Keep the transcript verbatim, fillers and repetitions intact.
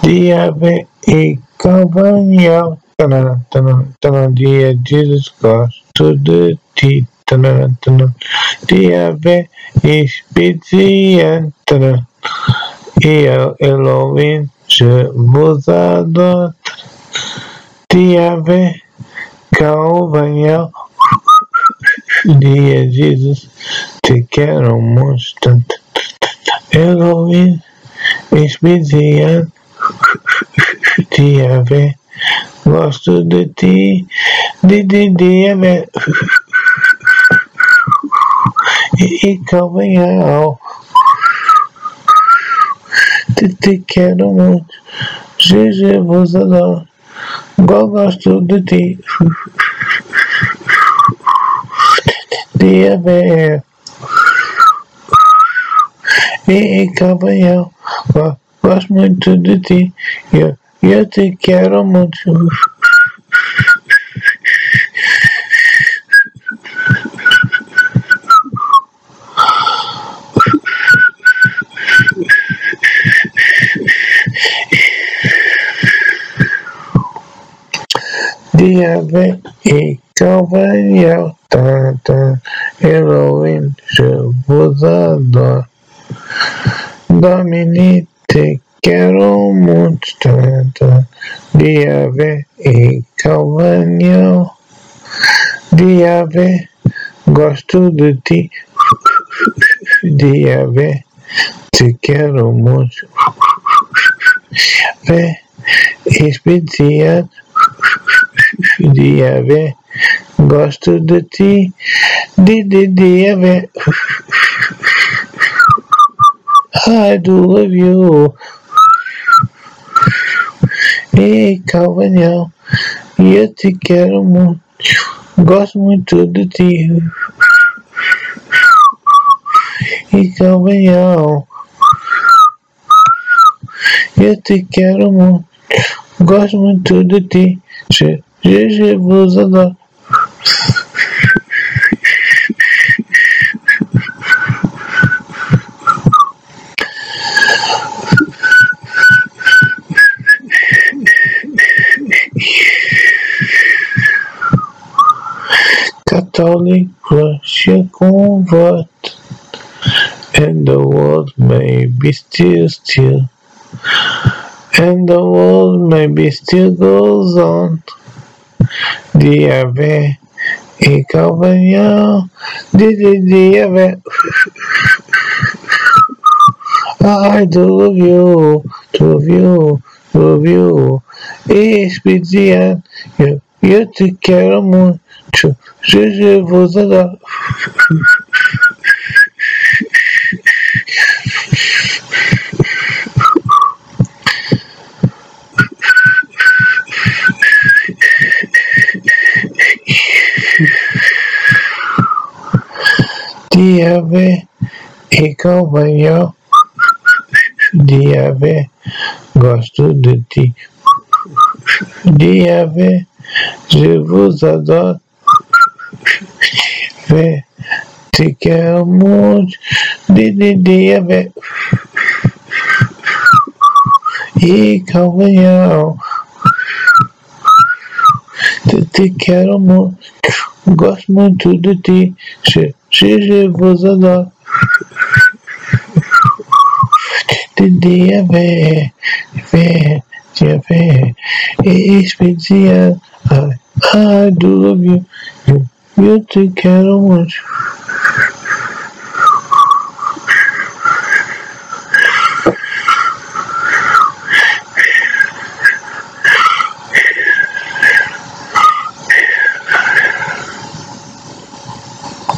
Dia vem e cavanhão. Tanana, tanana, tanana, dia Jesus gosto de ti. Tanana, tanana. Dia vem expedient. Tanana. Et Elohim, je vous adore. Dia vem cavanhão. Dia Jesus, te quero muito. Elohim, expedient. Dia vem, gosto de ti. De, de, dia vem. E cavanhão. Te, te quero muito. Je, je vous adore. Gosto de ti. Dia vem. E cavanhão. Gosto muito de ti. Eu, eu te quero muito. Dia vem e cavanhão. Tan, tan. Elohim, je vous adore. Domini, te quero muito. Tan, tan. Dia vem e cavanhão. Dia vem, gosto de ti. Dia vem, te quero muito. Vem, expedient. Dia vem, gosto de ti. De, de, dia vem. I do love you. E cavanhão, eu te quero muito. Gosto muito de ti. E cavanhão, eu te quero muito. Gosto muito de ti. Je, je, je vous adore. Catholic Russia convert, and the world may be still still, and the world maybe still goes on. Dia vem e cavanhão. Dia, dia vem. I do love you, love you, love you. Expedient, eu, eu te quero muito. Je, je vous adore. Dia vem e cavanhão. Dia vem, gosto de ti. Dia vem, je vous adore. Vem, te quero muito. De, de, dia vem. E cavanhão, te, te quero muito. Gosto muito de ti. Je, je, je vous adore. De, dia vem, vem, dia vem. Expedient, I, I do love you. Eu, eu te quero muito.